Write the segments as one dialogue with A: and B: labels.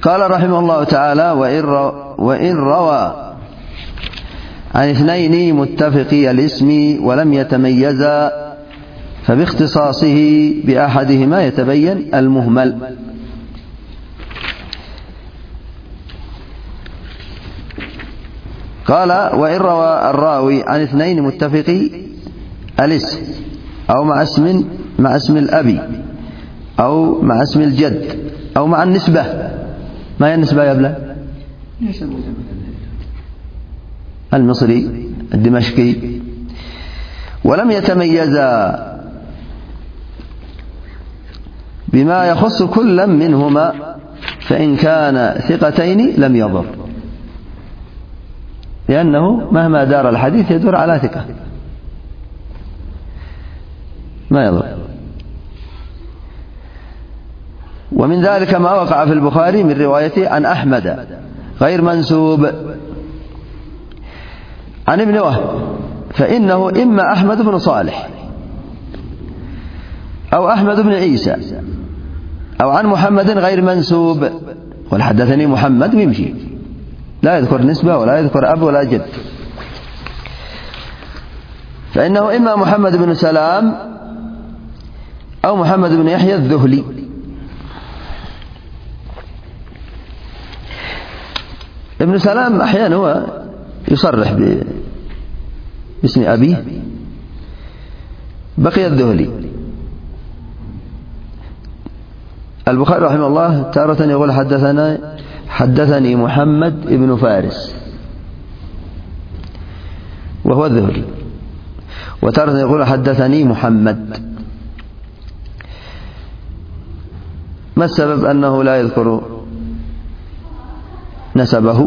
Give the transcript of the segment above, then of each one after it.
A: قال رحمه الله تعالى: وإن روى عن اثنين متفقي الاسم ولم يتميزا فباختصاصه بأحدهما يتبين المهمل. قال: وإن روى الراوي عن اثنين متفقي الاسم أو مع اسم الأبي أو مع اسم الجد أو مع النسبة. ما هي النسبة يا أبلا؟ المصري الدمشقي. ولم يتميزا بما يخص كل منهما فإن كان ثقتين لم يضر، لأنه مهما دار الحديث يدور على ثقة ما يضر. ومن ذلك ما وقع في البخاري من روايته عن أحمد غير منسوب عن ابن وهب، فإنه إما أحمد بن صالح أو أحمد بن عيسى أو عن محمد غير منسوب. قل حدثني محمد ويمشي، لا يذكر نسبة ولا يذكر أب ولا جد. فإنه إما محمد بن سلام أو محمد بن يحيى الذهلي. ابن سلام أحيانا هو يصرح باسم أبيه، بقي الذهلي. البخاري رحمه الله تارة يقول حدثني محمد بن فارس وهو الذهلي، وتارة يقول حدثني محمد. ما السبب أنه لا يذكر نسبه؟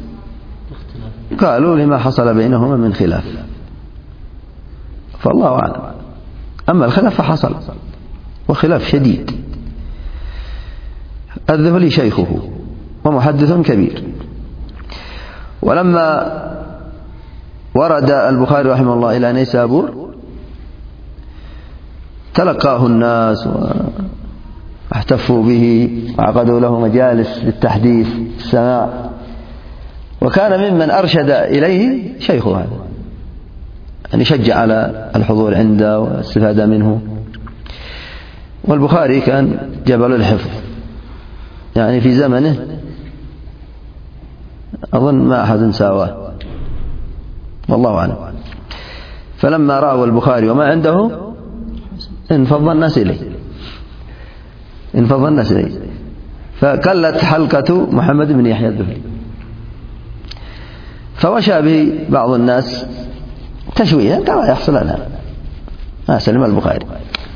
A: قالوا لما حصل بينهما من خلاف، فالله أعلم. أما الخلاف فحصل وخلاف شديد. الذهلي شيخه ومحدث كبير، ولما ورد البخاري رحمه الله إلى نيسابور تلقاه الناس واحتفوا به وعقدوا له مجالس للتحديث السماع، وكان ممن أرشد إليه شيخه هذا، يعني شجع على الحضور عنده والاستفادة منه. والبخاري كان جبل الحفظ، يعني في زمنه أظن ما أحد ساواه والله أعلم. فلما رأوا البخاري وما عنده انفض الناس إليه، فقلت حلقة محمد بن يحيى الذهلي، فوشى به بعض الناس تشويها كما يحصل الآن. ما سلم البخاري،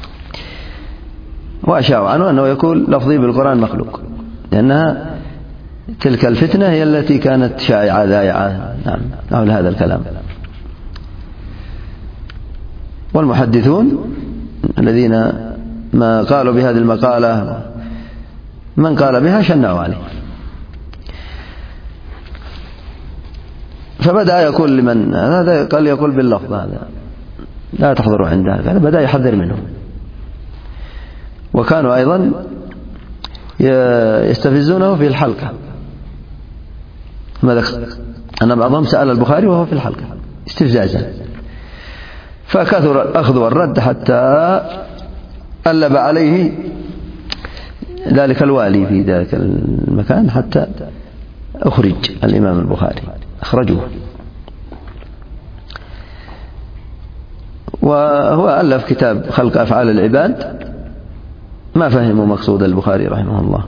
A: وأشاعوا عنه أنه يقول لفظي بالقرآن مخلوق، لأنها تلك الفتنة هي التي كانت شائعة ذائعة. نعم، حول هذا الكلام. والمحدثون الذين ما قالوا بهذه المقالة من قال بها شنعوا عليه. فبدأ يقول لمن هذا قال يقول باللفظ هذا لا تحضروا عنده، هذا بدأ يحذر منه. وكانوا أيضا يستفزونه في الحلقة، أن بعضهم سأل البخاري وهو في الحلقة استفزازا، فكثر الأخذ والرد حتى ألب عليه ذلك الوالي في ذلك المكان حتى أخرج الإمام البخاري، أخرجوه. وهو ألف كتاب خلق أفعال العباد، ما فهموا مقصود البخاري رحمه الله.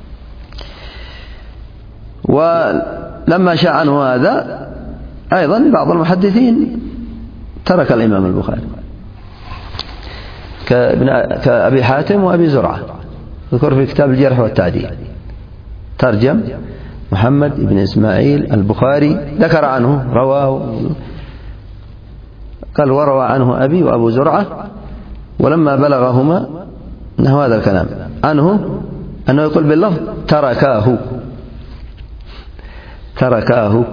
A: ولما شاع عنه هذا أيضا بعض المحدثين ترك الإمام البخاري كأبي حاتم وأبي زرعة، ذكر في كتاب الجرح والتعديل ترجم محمد بن إسماعيل البخاري، ذكر عنه رواه، قال وروى عنه أبي وأبو زرعة، ولما بلغهما نحو هذا الكلام عنه أنه يقول باللفظ تركاه.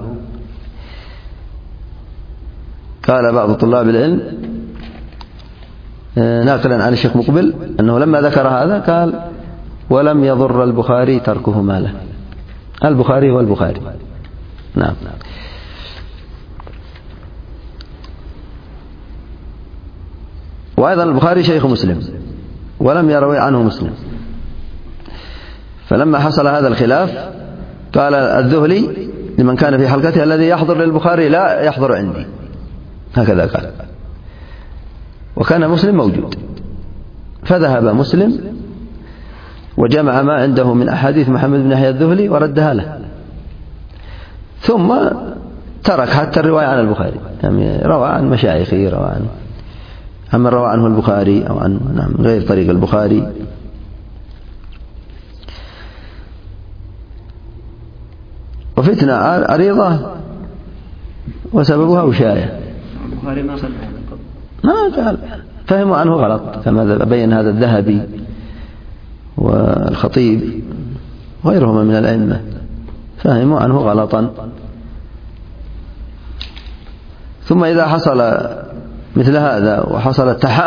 A: قال بعض طلاب العلم ناقلا عن الشيخ مقبل أنه لما ذكر هذا قال ولم يضر البخاري تركه ماله، البخاري والبخاري. نعم. وأيضا البخاري شيخ مسلم ولم يروي عنه مسلم، فلما حصل هذا الخلاف قال الذهلي لمن كان في حلقته: الذي يحضر للبخاري لا يحضر عندي، هكذا قال. وكان مسلم موجود، فذهب مسلم وجمع ما عنده من أحاديث محمد بن يحيى الذهلي وردها له، ثم ترك حتى الرواية عن البخاري، يعني روى عن مشايخه، روى عن من روى عنه البخاري أو عن غير طريق البخاري. وفتنة عريضة وسببها وشاية.
B: البخاري ما صلح
A: ما قال، فهموا عنه غلط، كما بين هذا الذهبي والخطيب وغيرهما من الأئمة، فهموا عنه غلطا. ثم إذا حصل مثل هذا وحصل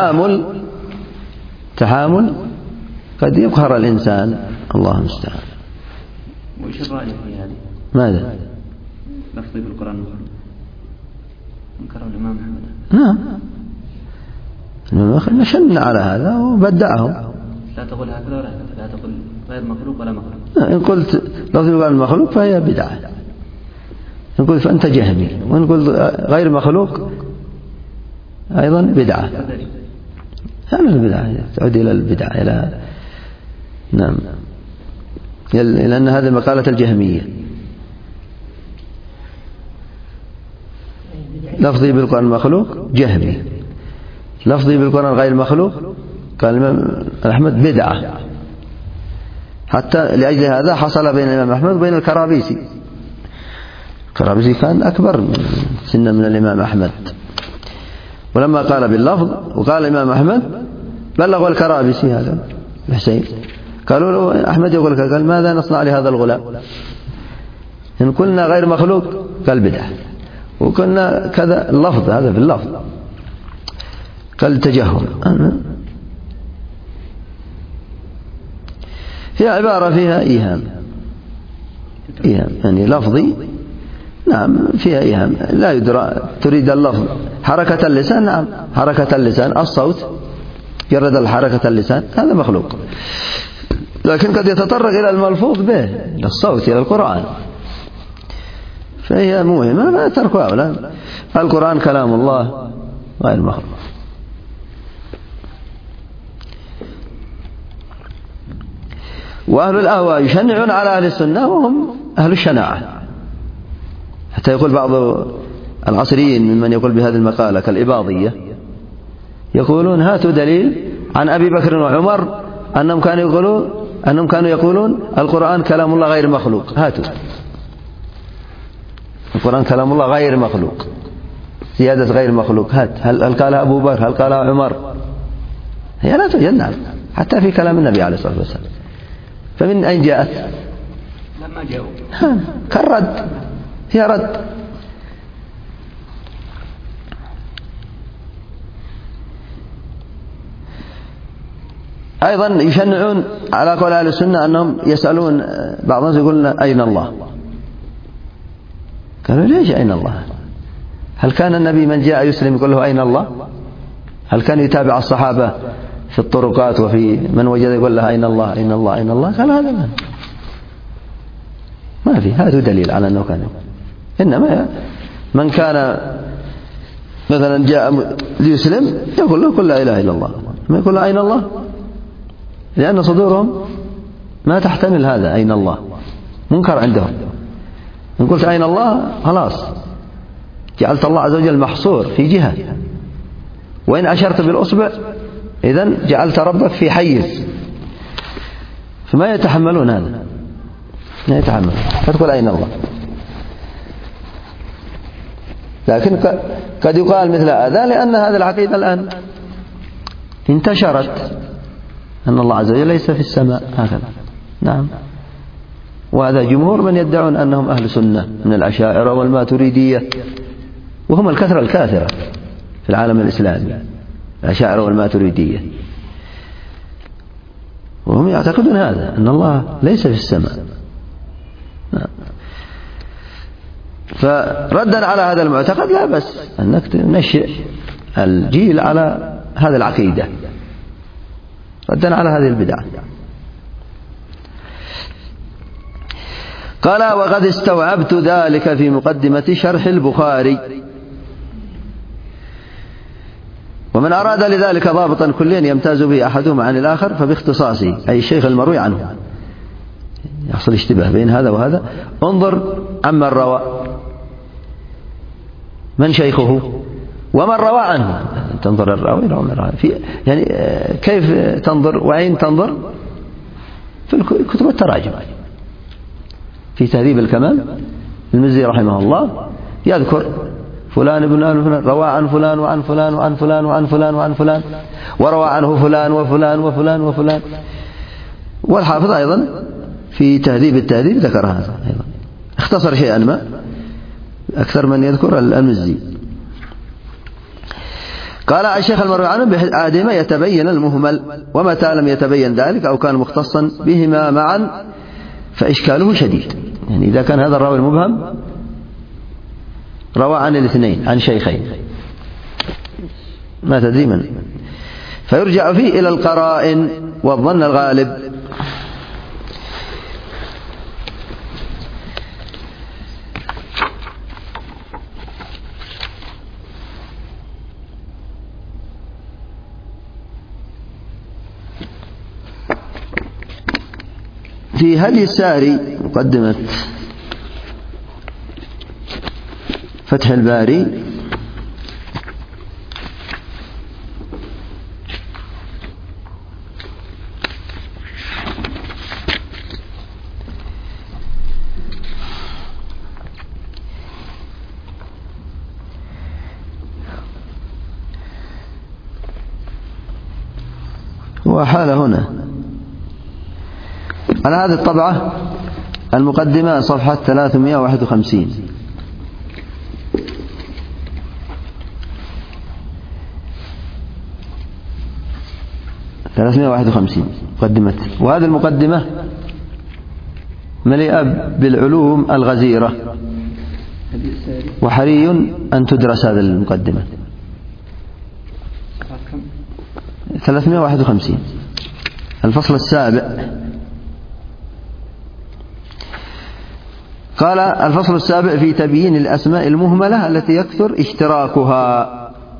A: التحامل قد يقهر الإنسان، الله المستعان.
B: وإيش الرأي في هذه؟
A: ماذا؟
B: لفظي بالقرآن انكره الإمام أحمد.
A: نعم، نشن على هذا وبدعهم.
B: لا تقول هكذا ولا هكذا، لا تقول غير مخلوق ولا مخلوق.
A: إن قلت لفظي بالقرآن مخلوق فهي بدعة، إن قلت فأنت جهمي، وإن قلت غير مخلوق أيضا بدعة. هذا البدعة تعود إلى البدعة، إلى نعم، لأن هذه مقالة الجهمية. لفظي بالقرآن مخلوق جهمي، لفظي بالقرآن غير مخلوق قال الإمام أحمد بدعة. حتى لأجل هذا حصل بين الإمام أحمد وبين الكرابيسي. الكرابيسي كان أكبر سنا من الإمام أحمد، ولما قال باللفظ وقال الإمام أحمد بلغوا الكرابيسي هذا الحسين، قالوا له أحمد يقول قال ماذا نصنع لهذا الغلام؟ إن قلنا غير مخلوق قال بدعة، وقلنا كذا اللفظ هذا باللفظ قال تجهم. هي عبارة فيها إيهام، يعني لفظي نعم فيها إيهام لا يدرى. تريد اللفظ حركة اللسان، نعم حركة اللسان، الصوت جرد الحركة اللسان هذا مخلوق، لكن قد يتطرق إلى الملفوظ به، إلى الصوت، إلى القرآن، فهي مهمة لا تركها. ولا القرآن كلام الله غير مخلوق. وأهل الأهواء يشنعون على أهل السنة وهم أهل الشناعة، حتى يقول بعض العصريين ممن يقول بهذه المقالة كالإباضية يقولون هاتوا دليل عن أبي بكر وعمر أنهم كانوا يقولون القرآن كلام الله غير مخلوق. هاتوا القرآن كلام الله غير مخلوق، زيادة غير مخلوق، هات. هل قالها أبو بكر؟ هل قالها عمر؟ هي لا توجد، نعم، حتى في كلام النبي عليه الصلاة والسلام. فمن أين جاءت؟
B: لما جاءوا
A: كالرد، هي رد. أيضا يشنعون على قول أهل السنة أنهم يسألون، بعضهم يقولون أين الله؟ قالوا ليش أين الله؟ هل كان النبي من جاء يسلم يقول له أين الله؟ هل كان يتابع الصحابة في الطرقات وفي من وجد يقول له أين الله أين الله أين الله؟ قال هذا ما في، هذا دليل على أنه كان. إنما من كان مثلا جاء ليسلم يقول له قل لا إله إلا الله، ما يقول له أين الله، لأن صدورهم ما تحتمل هذا أين الله، منكر عندهم. إن قلت أين الله خلاص جعلت الله عز وجل محصور في جهة، وإن أشرت بالأصبع إذن جعلت ربك في حيز، فما يتحملون هذا، ما يتحملون. فتقول أين الله. لكن قد يقال مثل هذا لأن هذه العقيدة الآن انتشرت أن الله عز وجل ليس في السماء هكذا، نعم. وهذا جمهور من يدعون أنهم أهل سنة من الأشاعرة والماتريدية، وهم الكثرة الكاثرة في العالم الإسلامي، الأشاعرة والماتريدية، وهم يعتقدون هذا أن الله ليس في السماء، نعم. فردا على هذا المعتقد لا بس أنك تنشئ الجيل على هذه العقيدة، ردا على هذه البدعة. قال: وقد استوعبت ذلك في مقدمة شرح البخاري. ومن أراد لذلك ضابطا كليا يمتاز به أحدهما عن الآخر فباختصاصه، أي الشيخ المروي عنه. يحصل اشتباه بين هذا وهذا. انظر عمن روى، من شيخه ومن روى عنه. تنظر الراوي يعني كيف تنظر وأين تنظر؟ في كتب التراجم. في تهذيب الكمال المزي رحمه الله يذكر فلان ابن فلان روى عن فلان وعن فلان وعن فلان وعن فلان وعن فلان، وروى عنه فلان وفلان وفلان وفلان. والحافظ أيضا في تهذيب التهذيب ذكر هذا أيضا، اختصر شيئا ما أكثر من يذكر المزي. قال الشيخ المروي عنه بأحدهما يتبين المهمل، ومتى لم يتبين ذلك أو كان مختصا بهما معا فإشكاله شديد. يعني إذا كان هذا الراوي المبهم روى عن الاثنين عن شيخين ما تدري من، فيرجع فيه إلى القرائن والظن الغالب. في هدي الساري مقدمة فتح الباري وحال هنا على هذه الطبعة المقدمة صفحة 351. مقدمة، وهذه المقدمة مليئة بالعلوم الغزيرة، وحري أن تدرس هذه المقدمة. 351 الفصل السابع. قال: الفصل السابع في تبيين الأسماء المهملة التي يكثر اشتراكها.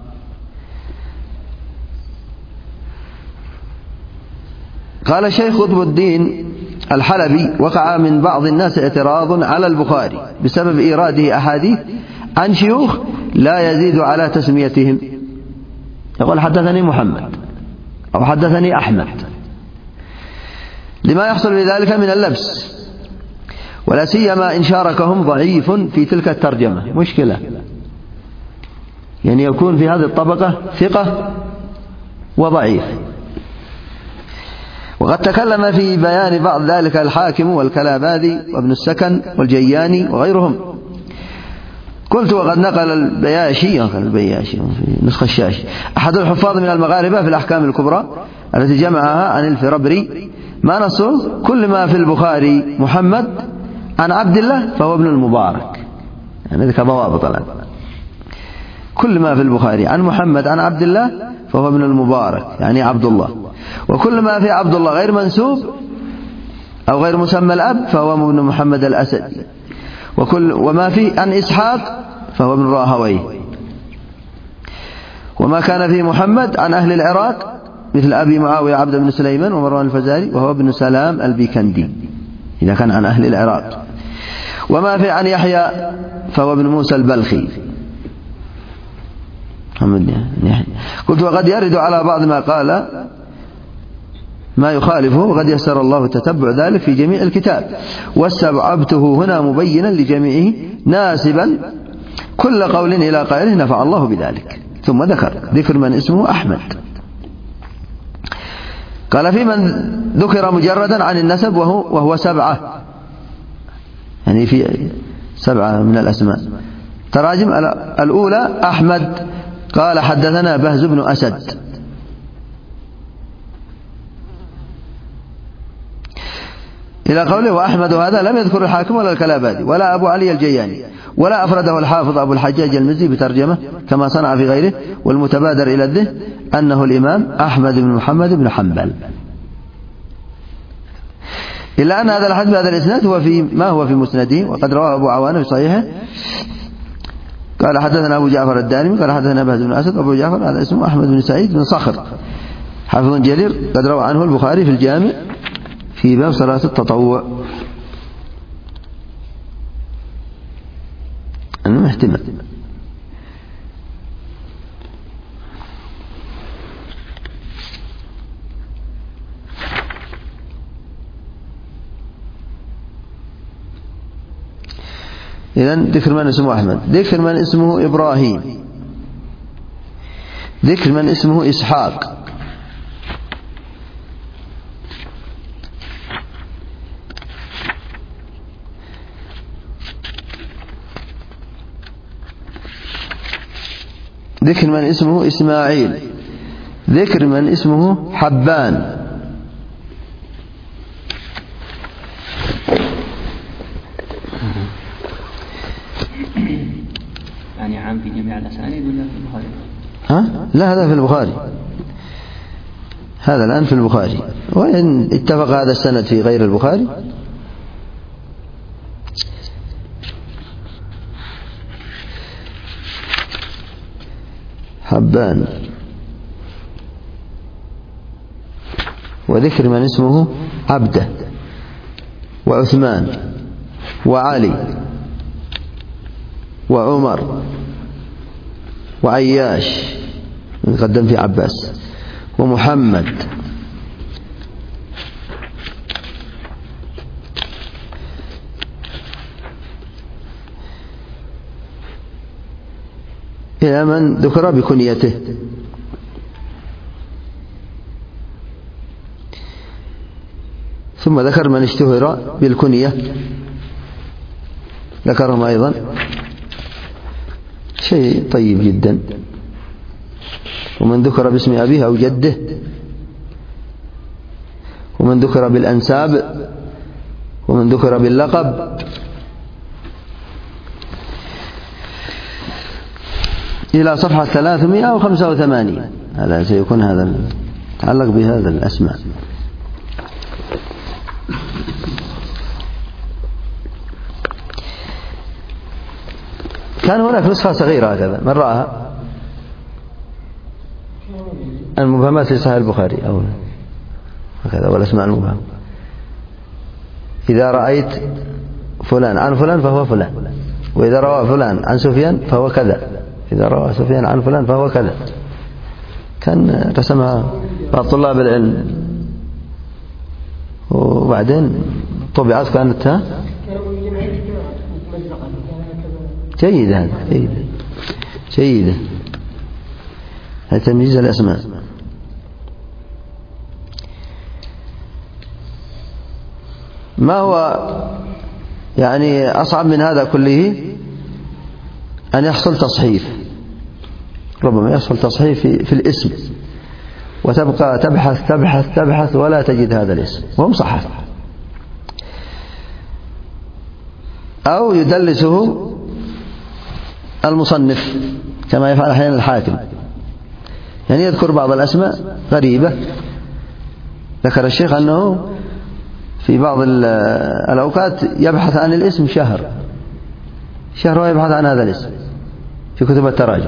A: قال الشيخ قطب الدين الحلبي: وقع من بعض الناس اعتراض على البخاري بسبب إيراده أحاديث عن شيوخ لا يزيد على تسميتهم، يقول حدثني محمد أو حدثني أحمد، لما يحصل بذلك من اللبس، ولا سيما إن شاركهم ضعيف في تلك الترجمة. مشكلة، يعني يكون في هذه الطبقة ثقة وضعيف. وقد تكلم في بيان بعض ذلك الحاكم والكلاباذي وابن السكن والجياني وغيرهم. قلت: وقد نقل البياشي في نسخة الشاشي أحد الحفاظ من المغاربة في الأحكام الكبرى التي جمعها عن الفربري ما نصه: كل ما في البخاري محمد عن عبد الله فهو ابن المبارك. يعني ذلك ضوابط الآن. كل ما في البخاري عن محمد عن عبد الله فهو ابن المبارك، يعني عبد الله. وكل ما في عبد الله غير منسوب أو غير مسمى الأب فهو ابن محمد الأسدي. وما في عن إسحاق فهو ابن راهويه. وما كان في محمد عن أهل العراق مثل أبي معاوية عبد بن سليمان ومروان الفزاري وهو ابن سلام البيكندي إذا كان عن أهل العراق. وما في عن يحيى فهو ابن موسى البلخي. قلت: وقد يرد على بعض ما قال ما يخالفه، وقد يسر الله تتبع ذلك في جميع الكتاب، واستبعبته هنا مبينا لجميعه ناسبا كل قول إلى قائله نفع الله بذلك. ثم ذكر من اسمه أحمد. قال: في من ذكر مجردا عن النسب وهو 7، يعني في 7 من الأسماء. تراجم الأولى أحمد قال: حدثنا بهز بن أسد. إلى قوله وأحمد هذا لم يذكر الحاكم ولا الكلابادي ولا أبو علي الجياني، ولا أفرده الحافظ أبو الحجاج المزي بترجمة كما صنع في غيره. والمتبادر إلى الذهن أنه الإمام أحمد بن محمد بن حنبل. إلا أن هذا الحديث بهذا الإسناد هو في مسنده، وقد رواه أبو عوانة في صحيحه قال حدثنا أبو جعفر الدارمي قال حدثنا بهز بن أسد. أبو جعفر هذا اسمه أحمد بن سعيد بن صخر حافظ جليل، قد روى عنه البخاري في الجامع في باب صلاة التطوع. احتمال. إذن ذكر من اسمه أحمد، ذكر من اسمه إبراهيم، ذكر من اسمه إسحاق، ذكر من اسمه إسماعيل، ذكر من اسمه حبان،
B: يعني عام في جميع الأسانيد ولا في البخاري؟
A: لا، هذا في البخاري، هذا الآن في البخاري. وإن اتفق هذا السند في غير البخاري حبان. وذكر من اسمه عبده وعثمان وعلي وعمر وعياش مقدم في عباس ومحمد إلى من ذكر بكنيته. ثم ذكر من اشتهر بالكنية، ذكرهم أيضا، شيء طيب جدا. ومن ذكر باسم أبيه أو جده، ومن ذكر بالأنساب، ومن ذكر باللقب، إلى صفحة 385. هذا سيكون هذا يتعلق بهذا الأسماء. كان هناك نسخة صغيرة هكذا، من رآها؟ المبهمات في صحيح البخاري أو هكذا، والأسماء المبهمة. إذا رأيت فلان عن فلان فهو فلان، وإذا روى فلان عن سفيان فهو كذا، إذا روى سفيان عن فلان فهو كذا. كان رسمها بعض طلاب العلم، وبعدين طبعت كانت جيدة. هذا جيدة تمييز الأسماء. ما هو يعني أصعب من هذا كله أن يحصل تصحيف. ربما يحصل تصحيف في الاسم، وتبقى تبحث تبحث تبحث ولا تجد هذا الاسم وهو مصحف، أو يدلسه المصنف كما يفعل أحيانا الحاكم، يعني يذكر بعض الأسماء غريبة. ذكر الشيخ أنه في بعض الأوقات يبحث عن الاسم شهر ويبحث عن هذا الاسم في كتب التراجم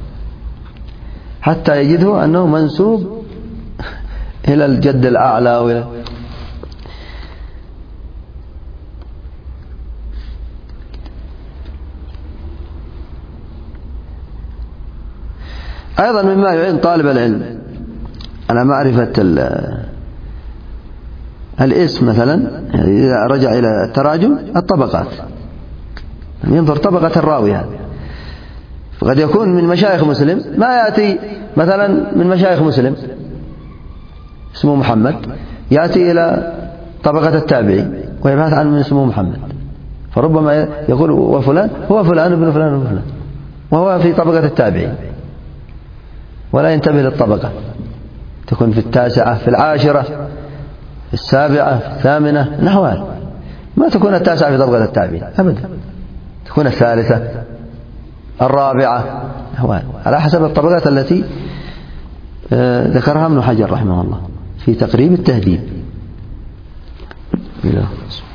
A: حتى يجده أنه منسوب إلى الجد الأعلى وإلى أيضا مما يعين طالب العلم على معرفة الاسم مثلا، إذا رجع إلى التراجم الطبقات، ينظر طبقة الراوي هذا. فقد يكون من مشايخ مسلم، ما يأتي مثلا من مشايخ مسلم اسمه محمد، يأتي إلى طبقة التابعي ويبحث عن من اسمه محمد، فربما يقول وفلان هو فلان ابن فلان ابن فلان، وهو في طبقة التابعي ولا ينتبه للطبقة، تكون في 9 في 10 في 7 في 8 نحوها. ما تكون التاسعة في طبقة التابعين أبدا، تكون الثالثة الرابعة، على حسب الطبقات التي ذكرها ابن حجر رحمه الله في تقريب التهذيب.